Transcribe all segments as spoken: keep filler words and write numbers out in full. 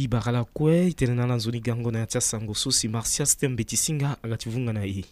Bagi Barala Kwe itenena na nzoni gango na yatia sango sosi Marcia Stem Betisinga agativunga na i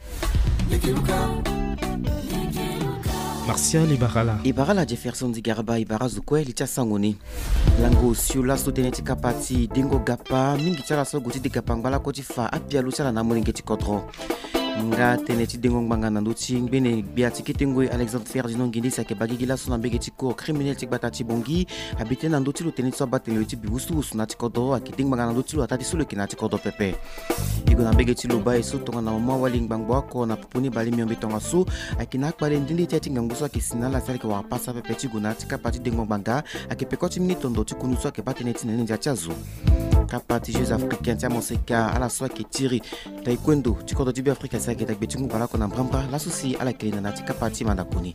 Marcia Ibarala Ibarala Jefferson Zigaraba Ibara Zukwe licha sangoni lango siula soteneti kapati dingo gapa mingi chala so guti de gapangala kotifa apia luchala na molingeti kodro nga teneti dingo nganga nduti ngene biati kitengwe Alexandre Ferdinand Ngindi sa ke bagigila sona mbegeti ko criminel tik batati bongi habite na nduti lo teneti so batele ti biusu usuna ti kodro akiting nganga nduti lo atati sulo kinati kodro pepe igo na mbegeti lo ba eso tonga na mwa waling bangbo ko na pupuni bali miombe tonga su akina kwale ndindi ti nganguso akisina la sali ke wa pasa pepe ti guna ti kapati dingo banga akipekoti minito ndo ti kunuso ke bateneti nene ndia chazo kapati Jeux africains tia monseka ala so ke tiri taekwondo ti kodro ti bi Afrika sa ke takbeti ngubala kona bramba la susi ala kelina na ti kapati mandakuni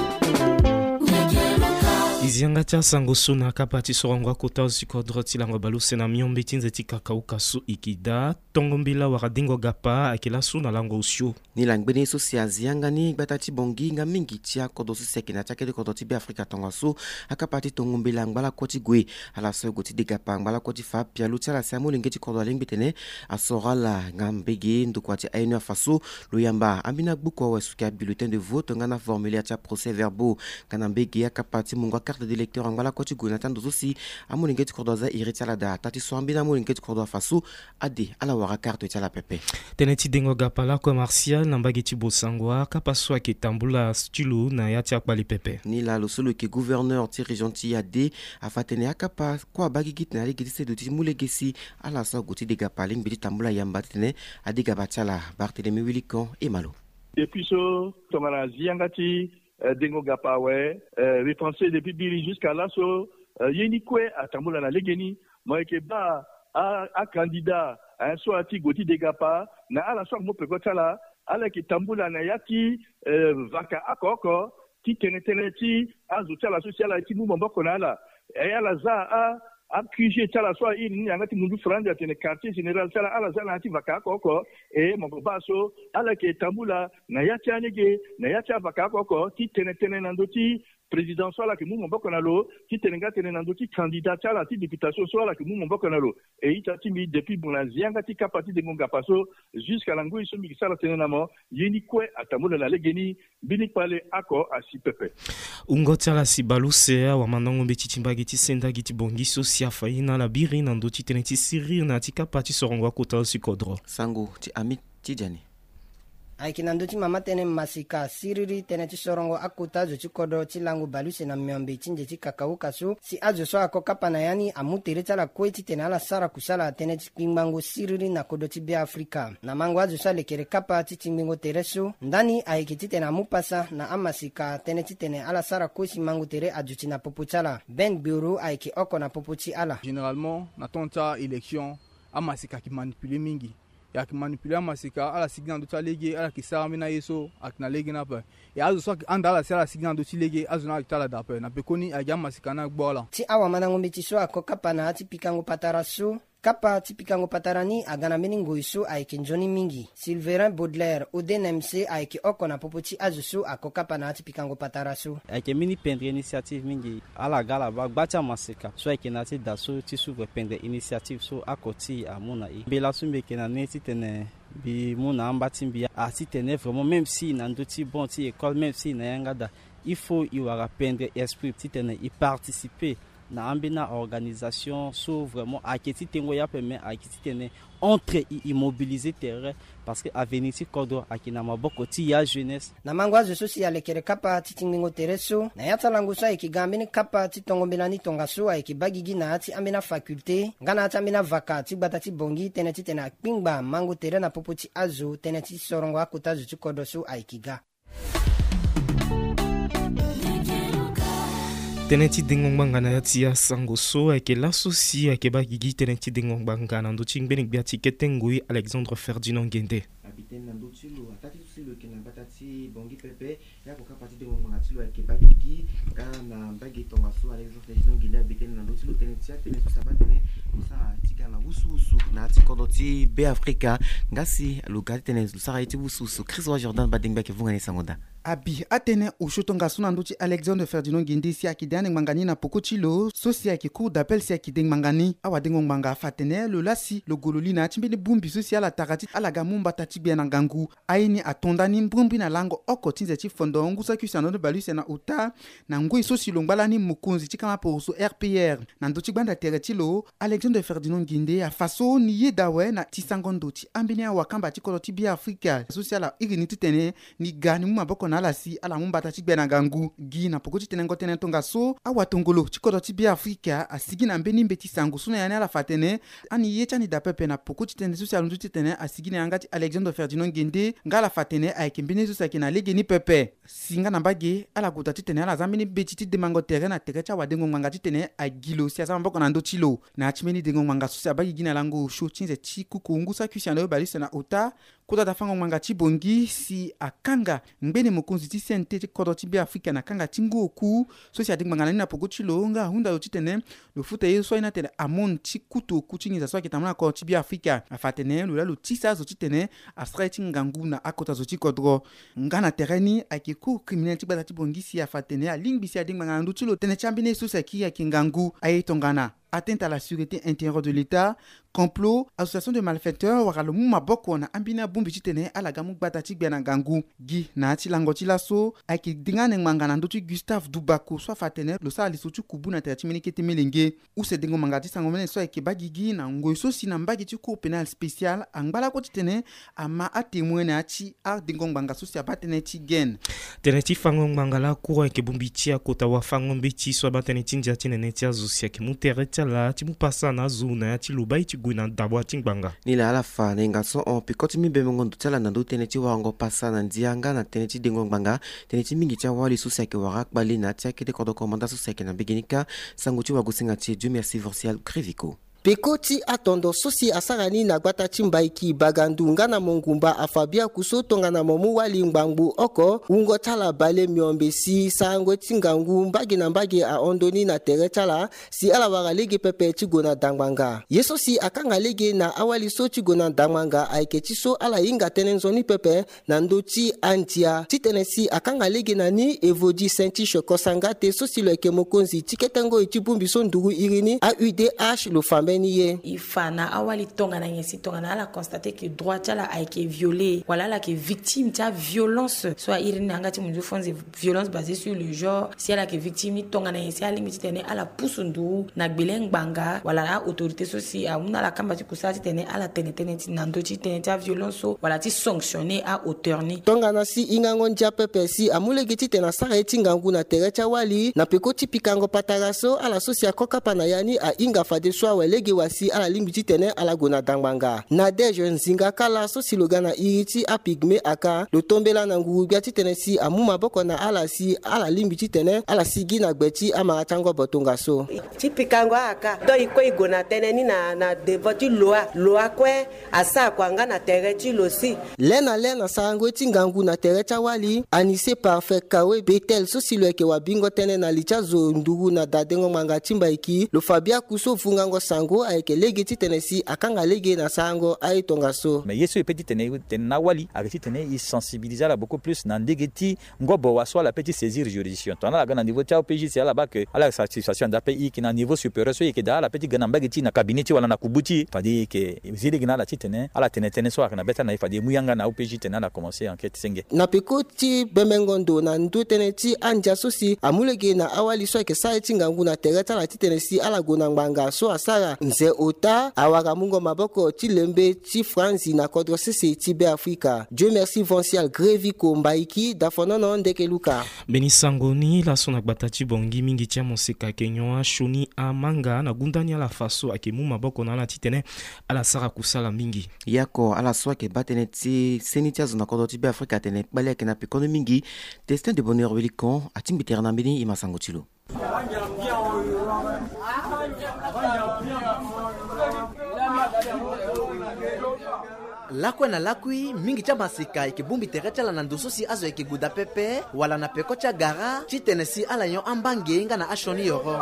Izianga tia sango sona kapati sorongwa kota usikodro tilango baluse na miombe tinze tika kauka su ikida tongombila waradingo gapa akila su na lango usio ni langbene sosi azianga ni batati bongi nga mingi tia kodo su sekina tia kede kodo ti bi Afrika tonga su akapati tongombila ngbala koti gwe ala so goti de gapa ngbala koti fa pia lutia la samu lingeti kodo lingbetene asorala ngambege ndukwati aino faso luyamba ambina gbuko wasuka bulletin de vote ngana formulaire tia procès verbaux kana mbege akapati mungwa carte de lecteur ngala koti gwe natando sosi amulingeti kodo za irita la da tati so ambina mulingeti kodo faso ade ala wara carte tia la pepe teneti dingo gapala ko Martial nambageti bosangwa kapaswa ke tambula stilo na yatia kwali pepe ni la lo solo ke gouverneur ti région ti ade afatene akapa kwa bagigit na ligiti se do ti mulegesi ala so goti de gapaling bidi tambula yamba tene ade gabatala Barthélemy Willican et Malo depuis so tomana ziangati dingo gapawe repensé depuis bili jusqu'à là so yeni kwe atambula na legeni moi ke ba a, a candidat un so ati goti de gapa na ala so mo pekotala ala ki tambula na yaki vaka akoko ti tenetene ti azutala sociala ti mu mboko na ala e ala za a a kuje tala so ini ngati mundu franja tene quartier général tala ala za na ti vaka akoko e mo baso ala ki tambula na yati anege na yati vaka akoko ti tenetene na ndoti président soit que nous mboko na lo qui tenenga tenena ndoti candidat à la députation soit que nous mboko na lo et itati mi depuis bona zianga ti kapati de ngonga paso jusqu'à lango iso mi sala tenena mo yeni kwe atamola la legeni bini pale ako asi pepe ungota la sibaluse wa manongo betitimba giti senda giti bongi sosia faina la biri na ndoti teneti siri na ti kapati sorongwa kota usikodro sango ti amit ti jani aikinanduti mama tene masika siriri tene ti sorongo akuta zo ti kodo ti langu baluse na miombe ti nje ti kakau kasu si azo so ako kapa na yani amutere ti ala kue ti tene ala sara kusala tene ti kpingbango siriri na kodo ti bi Afrika na mango azo so alekere kapa ti tingbengo tere so ndani ayeke ti tene amupasa na amasika tene ti tene ala sara kue si mango tere azo ti na popo ti ala Ben Bioro ayeke oko na popo ti ala généralement na tonta élection amasika ki manipule mingi ya ki manipula masika ala signa do talege ala ki saramina yeso akna lege na pa ya azu so anda ala sala signa do tilege azu na tala da pa na pekoni aga masika na gbola ti awa manango metiso akoka pana ti pikango patarasu kapa ti pikango patarani agana meningo isu ayeke njoni mingi Sylvain Baudelaire Oden M C ayeke oko na popo ti azusu akoka pana ti pikango patarasu ayeke mini pendre initiative mingi ala gala ba gba ti amasika so ayeke na ti daso ti suvre pendre initiative so ako ti amuna e mbela so mbi yeke na ne ti tene bi mu na amba ti mbi a ti tene vraiment même si na ndö ti bon ti école même si na yanga da il faut i wara pendre esprit ti tene i participer na ambina organisation so vraiment aketi tengo ya permet aketi tene entre immobiliser terrain parce que avenir ti kodo akina maboko ti ya jeunesse na mango azo so si alekere kapa ti tingbengo tere so na ya talango so ayeke ga ambeni kapa ti tongombelani tonga so ayeke bagigi na ti ambeni faculté nga na ti ambeni vaka ti gbata ti bongi tene ti tene akpingba mango tere na popo ti azo tene ti sorongo akota azo ti kodo so ayeke ga teneti dengongbanga na yatia sango so ayeke laso si ayeke bagigi teneti dengongbanga na ndö ti ngbeni gbia ti kete ngoi Alexandre Ferdinand Ngende habite na ndö ti lo atati so si lo yeke na gbata ti bongi pepe ya ko kapa ti dengongbanga ti lo ayeke bagigi nga na mbage tonga so Alexandre Ferdinand Ngende habite na ndö ti lo tene ti atene so saba tene lo sara ti ga na wusuwusu na ti kodo ti be Afrika nga si lo ga ti tene lo sara ye ti wusuwusu Chris Roy Jordan badengbi ayeke vunga ni sango da abi atene ushutonga sunanduchi Alexandre Ferdinand Gindi si akidane mangani na pokochilo so si akiku d'appel si akideng mangani awadengo manga fatene le lasi le gololi na chimbini bumbi so si ala takati ala gamumba tati bien ngangu aini atondani mbumbi na lango okotinze chi fondo ngusa kusano de baluse na uta na ngui so si longbalani mukunzi chikama poso R P R na ndochi banda teretilo Alexandre Ferdinand Gindi a faso ni yedawe na tisangondo ti ambini awakamba chikolo ti bi Afrika so si ala iriniti tene ni gani mu maboko na alasi ala mumbata chibena gangu gi na pokoti tenengo tenen tonga so awatongolo chikodo tibi Afrika asigi na mbeni mbeti sangu suna yani ala fatene ani yecha ni dapepe na pokoti tenen so salundu tenen asigi na ngati Alexandre Ferdinand Gende ngala fatene ayeke mbeni so sakina lege ni pepe singa na mbage ala gota tenen ala zambeni beti ti demango terrain na terecha wadengo manga tenen agilo si azamba boko na ndo chilo na chimeni dengo manga so sabagi gina lango sho chinze chi kukungu sa kusiano balise na ota kuda dafango manga chibongi si akanga mbene mukunzi ti sente ti kodo ti bi Afrika na kanga tingu oku so si adik manga na pogo chilo nga hunda yo titene lo futa ye so ina tele amon ti kuto ku chingiza so kitamana ko ti bi Afrika afatene lo la lo tisa zo titene astra ti ngangu na akota zo ti kodro ngana tereni akiku criminel ti bada ti bongi si afatene a lingbi si adik manga ndo chilo tene chambine so sa ki akingangu aye tongana atteinte à la sûreté intérieure de l'État, complot, association de malfaiteurs, waralo muma boko na ambina bumbi chitene ala gamu batati bena gangu gi na ti lango ti laso aki dingane mangana ndotu Gustave Dubako so fatene lo sa lisutu kubu na tati menikete melenge ou se dingo mangati sangomene so eke bagigi na ngoy so si na mbagi ti cour pénal spécial angbala ko titene ama a témoin na ti a dingo manga so si abatene ti gen tene ti fango mangala cour eke bumbi ti akota wa fango mbiti so abatene ti njati nene ti azusia ke mutere la ti mu pasa na zuna ti lubai ti guina dabwa ti ngbanga ni la ala fa ne ngaso on pikoti mi bemongo ntala na ndo tene ti wango pasa na ndianga na tene ti dengo ngbanga tene ti mingi ti wali su seke warak bali na ti akete kodo komanda su seke na beginika sangu ti wagusinga ti Dieu merci Vorcial Kriviko Pekoti atondo sosi asarani na gbata chimbaiki bagandu ngana mongumba afabia kuso tonga na momu wali ngbangbu oko ungo tala bale miombe si sango tingangu mbagi na mbagi a ondoni na tere tala si ala waga lege pepe chigona dangmanga yeso si akanga lege na awali so chigona dangmanga aike chiso ala inga tenenzoni pepe na ndoti antia titene si akanga lege na ni evodi senti shokosangate sosi leke mokonzi tiketengo ichibumbi so nduru irini a U D H le fambe ifana awali tonga na yesi tonga na ala constater que droit tala a été violé voilà la que victime ta violence soit irina ngati mundu fonze violence basée sur le genre si ala que victime ni tonga na yesi ali mitene ala pusundu na gbeleng banga voilà la autorité soci a una la kamba ti kusati tene ala tene tene ti nando ti tene ta violence so voilà ti sanctionner à hauteur ni tonga na si ingango ndia pepe si amule giti tena sara etingangu na terecha wali na pekoti pikango pataraso ala socia koka pana yani a inga fade so wele wasi ala limbiti tene ala gona dangmanga na deje nzinga kala so silogana iriti a pigme aka lo tombela na nguru biati tene si amuma boko na ala si ala limbiti tene ala sigi na gbeti ama tango botonga so tipikango aka do iko igona tene ni na na devoti loa loa kwe asa kwanga na tereti losi lena lena sango tingangu na terecha wali anise parfait kawe betel so siloke wa bingo tene na licha zo nduru na dadengo manga timbaiki lo fabia kuso fungango sango ayeke lege ti tene si akanga lege na sango ay tonga so mais yeso e petit tene tene na wali arrêté tene il sensibiliser la beaucoup plus na ndege ti ngobo wa so la petit saisir juridiction tona la gana niveau ta O P J c'est là bas que ala satisfaction d'A P I qui na niveau supérieur so yeke da la petit gana mbagi ti na cabinet ti wala na kubuti fadi ke zile gana la ti tene ala tene tene so akana beta na fadi muyanga na O P J tene na commencer enquête senge na peko ti bemengondo na ndo tene ti anja so si amulege na awali so ke sa ti ngangu na tereta la ti tene si ala gona ngbanga so asara nze ota awaka mungo maboko ti lembe ti franzi na kodro sese ti be Afrika Dieu merci Vorcial Kriviko mbaiki dafonono ndeke luka beni sangoni la sona gbata ti bongi mingi ti moseka kenyo shuni amanga na gundani ala faso akemu maboko na la ti tene ala sara kusala mingi yako ala so ke batene ti seni ti azo na kodro ti be Afrika tene bale yeke na pikono mingi destin de bonheur welikon atingbi na mbeni i masango ti lo lakwe na lakwi mingi cha masika ikibumbi terecha la nanduso si azo ikiguda pepe wala na peko cha gara chitenesi ala yon ambange nga na ashoni yoro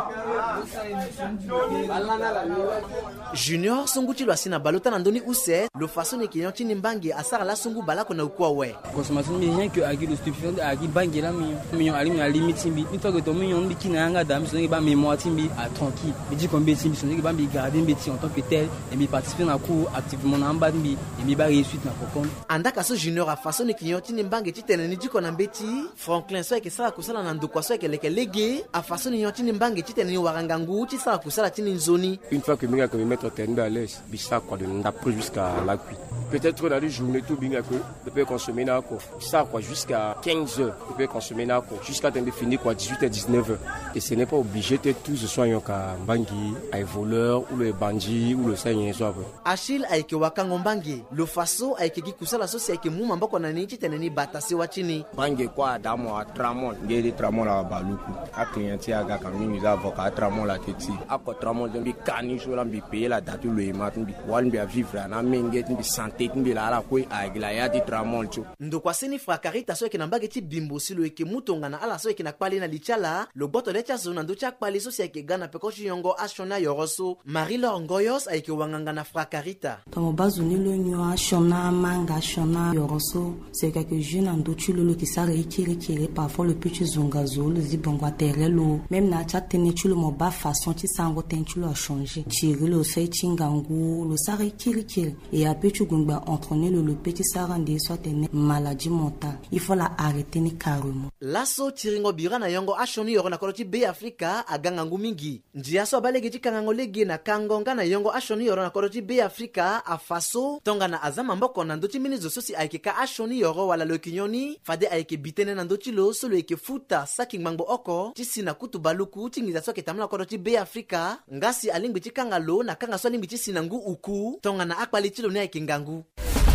Junior sungu chilo asina balota nandoni use lo façon ni kiyon chini mbange asara la sungu balako na ukwa we consommation mais rien que agi le stupéfiant agi bange la mi mi yon alimi na limite timbi une fois que to mi yon di kina nga dam so ba mémoire timbi à tranquille me dit combien timbi so ba bi garder mbeti en tant que tel et mi participer na cours activement na mba timbi et mi ba réussite na kokon andaka so Junior a façon ni kiyon chini mbange chitene ni diko na mbeti Franklin so ke sala kusala na ndoko so ke leke lege a façon ni yon chini mbange chitene ni warangangu chi sala kusala chini nzoni une fois que minga que me mettre tenu à l'aise bisa quoi de ndapro jusqu'à la cuite peut-être dans les journées tout bien que de peut consommer na quoi ça quoi jusqu'à quinze heures de peut consommer na quoi jusqu'à temps de finir quoi dix-huit et dix-neuf heures et ce n'est pas obligé de tous ce soir yoka bangi ay voleur ou le bandit ou le seigneur soit Achille aike wakango mbangi le faso aike kikusala so aike muma mboko na nichi teneni batasi wa chini bangi kwa damo a tramon ngeli tramon la baluku a client ya ga kami za avocat tramon la teti a ko tramon de bi kani so la bi payer la date le mat bi wan bi vivre na menget bi santé bi la la ko agla ya di tramon cho ndo kwa seni frakarita so ke na mbage ti bimbo silo eke mutonga na ala so ke na kwali na lichala lo boto le cha zona ndo cha kwali so se ke gana peko yongo ashona yoroso Marie Laure Ngoyos aike wanganga na frakarita tomo bazuni lo nyo ashona manga ashona yoroso c'est quelque jeune ando tu lo ki sare ikiri kiri parfois le petit zongazo le zibongo terelo même na cha tene tu lo mo ba façon ti sango ten tu lo a changer tiri lo se tingangu lo sare ikiri kiri et a petit gungba entraîner le le petit sarande soit une maladie mentale il faut la arrêter ni carrément laso tiringo birana yongo ashoni yoro na koloti be Afrika aganga ngumingi njia so balege tikango lege na kangonga na yongo ashoni yoro na koloti be Afrika afaso tonga na azama mboko na ndoti minizo sosi aikeka ashoni yoro wala lo kinyoni fade aike bitene na ndoti lo solo eke futa saki mangbo oko tisina kutu baluku tingiza soke tamla koloti be Afrika ngasi alingbi tikanga lo na kanga so alingbi tisina ngu uku tonga na akpali tilo ne aike ngangu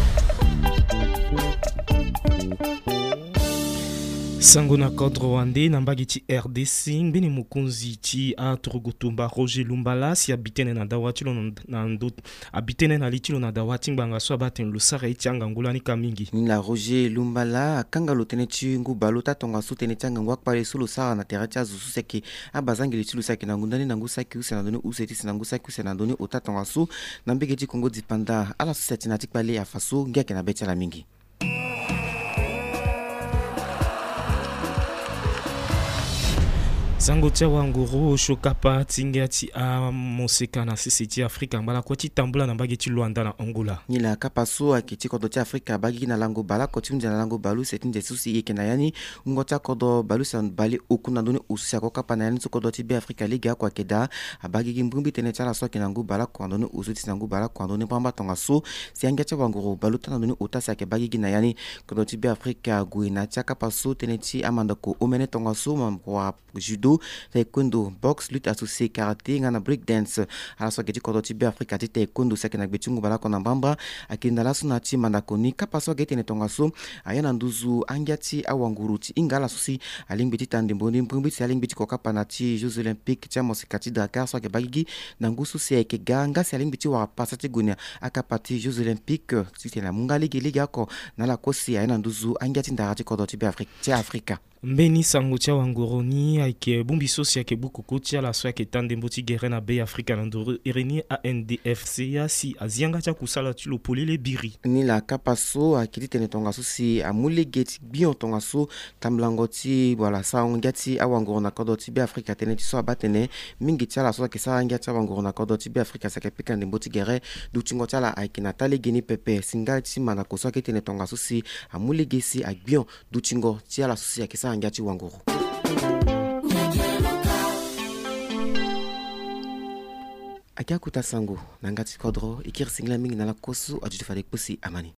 sango na cadre wande na mbagi ti R D C mbeni mukunzi ti a Turugutumba Roger Lumbala si abitene na dawati lo na ndo abitene na litilo na dawati nganga so abaten lusare ti angangula ni kamingi ni la Roger Lumbala akanga lo tene ti ngu balota tonga so tene ti angangwa pale solo sara na terra ti azusu seki abazangi litilo seki na ngundani na ngu seki usena doni useti na ngu seki usena doni ota tonga so na mbege ti Kongo dipanda ala society na ti pale afaso ngiake na betia la mingi sango tia wanguru shokapa tinga ti a moseka na sisi ti Afrika mbala kwa ti tambula na mbage ti Luanda na Angola ni la kapaso akiti kodo ti Afrika bagi na lango bala koti mja na lango balu seti nje susi yeke na yani ngota kodo balu san bali oku na doni usi ako kapa na yani so kodo ti be Afrika liga kwa keda abagi gimbumbi tene chala so ke na ngu bala kwa doni usu ti na ngu bala kwa doni pamba tonga so si anga tia wanguru balu ta na doni uta sa ke bagi na yani kodo ti be Afrika guina tia kapaso tene ti amanda ko omene tonga so mamwa judo taekwondo box lutte associée karaté ngana break dance ala so geti kodo ti be Afrika ti taekwondo sake na gbetungu bala kona mbamba akinda la suna ti mandakoni kapa so geti ne tonga so ayana nduzu angiati awanguru ti ingala susi alingbi ti tandembondi mbumbi ti alingbi ti kokapa na ti Jeux Olympiques ti mosika ti Dakar so ke bagigi na ngusu se ke ganga si alingbi ti wa pasa ti gunia akapa ti Jeux Olympiques ti te na munga ligi ligi ako na la kosi ayana nduzu angiati ndara ti kodo ti be Afrika ti Afrika mbeni sango tia wangoroni aike bumbi sosi ake bukuku tia la so ake tandembo ti gere na be Afrika na ndoro ereni A N D F C ya si azianga tia kusala ti lo polele biri ni la kapaso akiti tene tonga so si amule geti bion tonga so tamblango ti wala sa ngati awangoro na kodo ti be Afrika tene ti so abatene mingi tia la so ake sa ngati awangoro na kodo ti be Afrika sake pika ndembo ti gere du tingo tia la aike na tale geni pepe singa ti mana ko so ake tene tonga so si amule gesi agbion du tingo tia la so si ake sa ngati wangoro akia kuta sango nangati kodro ikir singla mingi na la kosu ajuti fade kusi amani